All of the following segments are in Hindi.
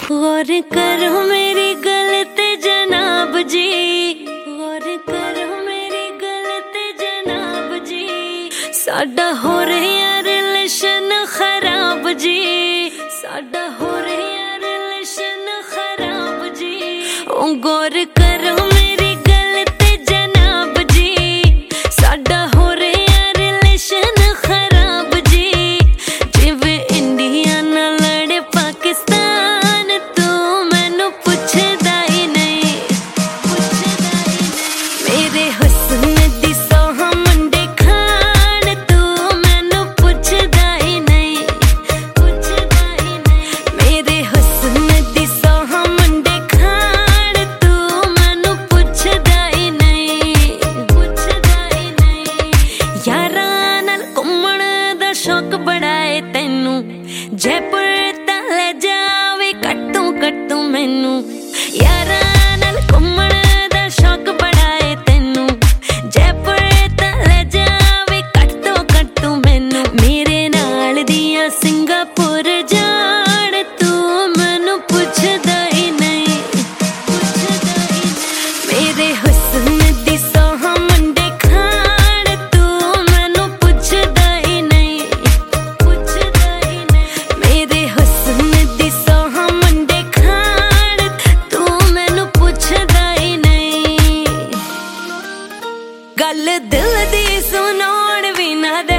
गौर करो मेरी गलत जनाब जी, गौर करो मेरी गलत जनाब जी। साडा हो रहा रिलेशन खराब जी, साडा हो रहा रिलेशन खराब जी। ओ गौर करो मेरी गलत जनाब जी, साडा हो रहा रिलेशन खराब जी। जिवें इंडिया नाल लड़े पाकिस्तान, तू मैनू पुछदा ही नहीं, पुछदा ही नहीं। मेरे हुस्न दी सोह मुंडे खान, तू मैनू पुछदा ही नहीं, पुछदा ही नहीं। मेरे हुस्न दी सोह मुंडे खान, तू मैनू पुछदा ही नहीं, पुछदा ही नहीं। यारां नाल घुम्मण दा शौक बड़ा है तैनू, जयपुर ता ले जावे कट्टू मैनू। यारां नाल घुम्मण दा शौक बड़ा है तैनू, जयपुर ता ले जावे कट्टू मैनू। मेरे नाल दियां सिंगापुर जान, तू मैनू पुछदा ही नहीं, पुछदा ही नहीं। मेरे हुस्न दी सोह मुंडे खान, तू मैनू पुछदा ही नहीं, पुछदा ही नहीं। मेरे हुस्न दी सोह मुंडे खान, तू मैनू पुछदा ही नहीं। गल दिल दी सुनाउण भी ना दे,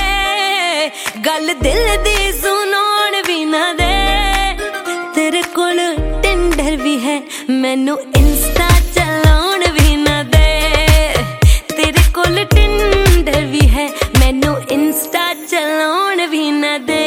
गल दिल दी सुनाउण भी ना दे। तेरे कोल टिंडर भी है, मैनू इंस्टा चलाउण भी ना दे। तेरे कोल टिंडर भी है, मैनू इंस्टा चलाउण भी ना दे।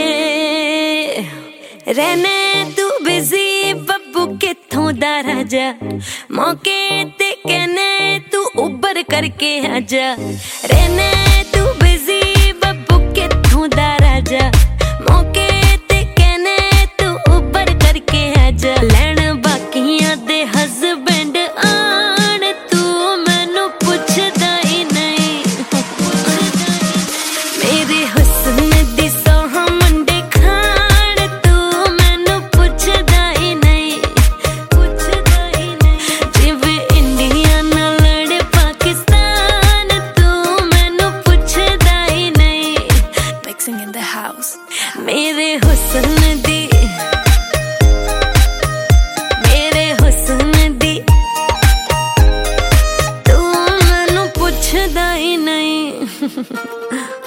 रहने तू बिजी बब्बू कित्थों दा राजा, मौके ते कहने तू उबर करके आजा। रहने तू बिजी बब्बू कित्थों दा राजा, मौके ते कहने तू उबर करके आजा। लैण बाकियां दे हस्बैंड आन, तू मैनू पुछदा ही नहीं, पुछदा ही नहीं। मेरे हुस्न दी सोह मुंडे खान, तू मैनू पुछदा ही नहीं, पुछदा ही नहीं। जिवें इंडिया नाल लड़े पाकिस्तान, तू मैनू पुछदा ही नहीं। Mixing in the house। मेरे हुस्न दी, मेरे हुस्न दी, तू मैनू पुछदा ही नहीं।